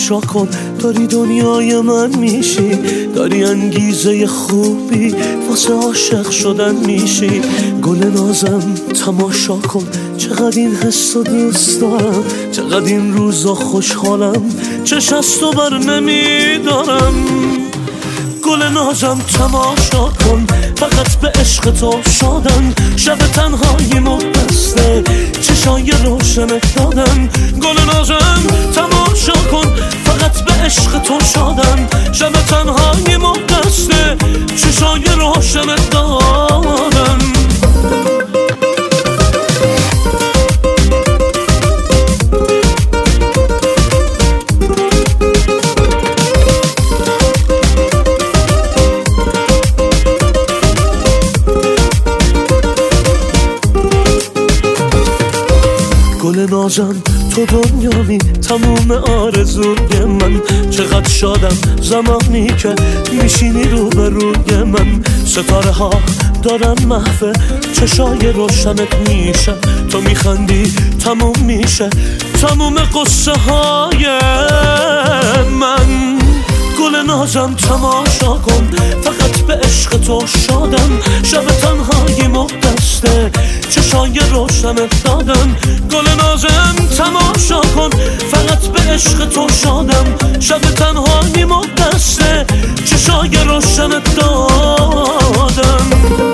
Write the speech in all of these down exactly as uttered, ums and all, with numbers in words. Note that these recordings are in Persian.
تماشا کن، داری دنیای من میشی، داری انگیزه خوبی واسه عاشق شدن میشی. گل نازم تماشا کن، چقدر این حس رو دوست دارم، چقدر این روزا خوشحالم، چش از تو بر نمیدارم. گل نازم تماشا کن، فقط به عشق تو شادم، شب تنهایی مبسته چشای روشنت دادم. گل نازم تماشا کن، فقط به عشق تو شادم، شب تنهایی مبسته چشای روشنت دادم. گل نازم تو دنیامی، تموم آرزوی من، چقدر شادم زمانی که میشینی روبروی من. ستاره ها دارن محو چشای روشنت میشه، تو میخندی تموم میشه تموم قصه های من. گل نازم تماشا کن، فقط به عشق تو شادم، شب تنهایی مبسته چشای روشنت دادم. گل نازم تماشا کن، فقط به عشق تو شادم، شب تنهایی مبسته چشای روشنت دادم.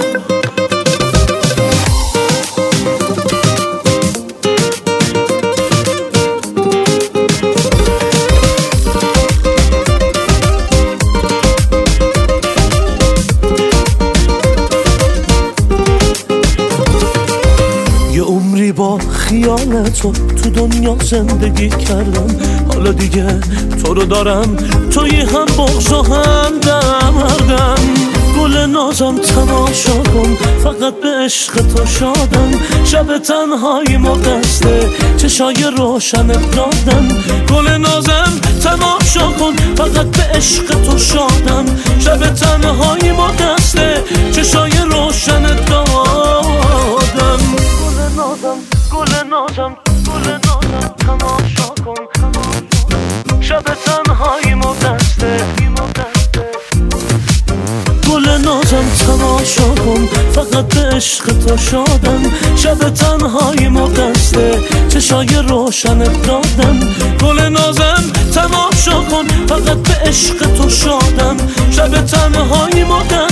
با خیال تو تو دنیا زندگی کردم، حالا دیگه تو رو دارم، توی هم بغض و هم دردم. گل نازم تماشا کن، فقط به عشق تو شادم، شب تنهایی مبسته چشای روشنت دادم. گل نازم تماشا کن، فقط به عشق تو شادم، شب تنهایی مبسته چشای روشنت دادم. گل نازم گل نازم گل نازم تماشا کن، شب تنهایی مبسته. گل نازم تماشا کن، فقط به عشق تو شادم، شب تنهایی مبسته چشای روشنت دادم. گل نازم تماشا کن، فقط به عشق تو شادم، شب تنهایی مبسته